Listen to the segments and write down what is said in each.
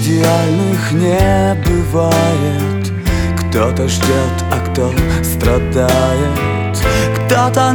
Идеальных не бывает. Кто-то ждет, а кто страдает. Кто-то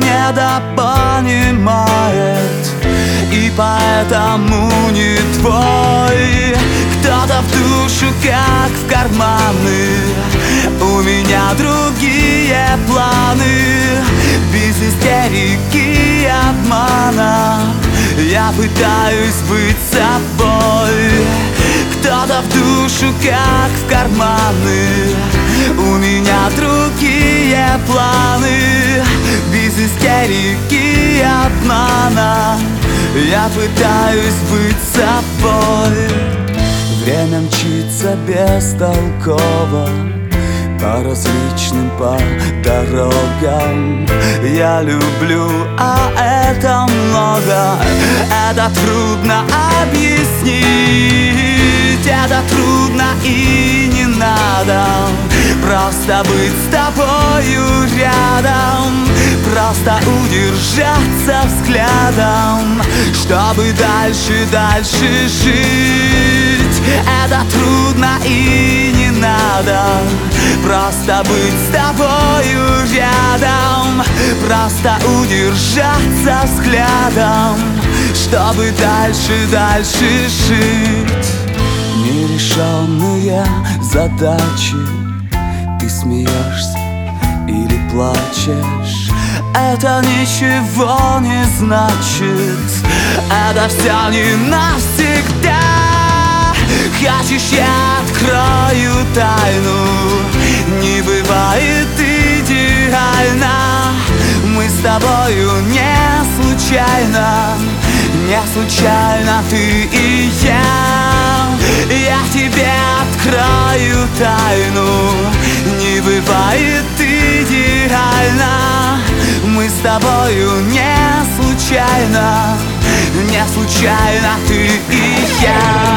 недопонимает и поэтому не твой. Кто-то в душу, как в карманы. У меня другие планы. Без истерики и обмана я пытаюсь быть собой. Кто-то в душу, как в карманы. У меня другие планы. Без истерики и обмана я пытаюсь быть собой. Время мчится бестолково по различным по дорогам. Я люблю, а это много. Это трудно объяснить. Это трудно и не надо. Просто быть с тобою рядом. Просто удержаться взглядом, чтобы дальше жить. Это трудно и не надо. Просто быть с тобою рядом. Просто удержаться взглядом, чтобы дальше жить. Нерешенные задачи. Ты смеешься или плачешь, это ничего не значит. Это все не навсегда. Хочешь, я открою тайну? Не бывает идеально. Мы с тобою не случайно. Не случайно ты и я. Я тебе открою тайну. Не бывает идеально. Мы с тобою не случайно. Не случайно ты и я.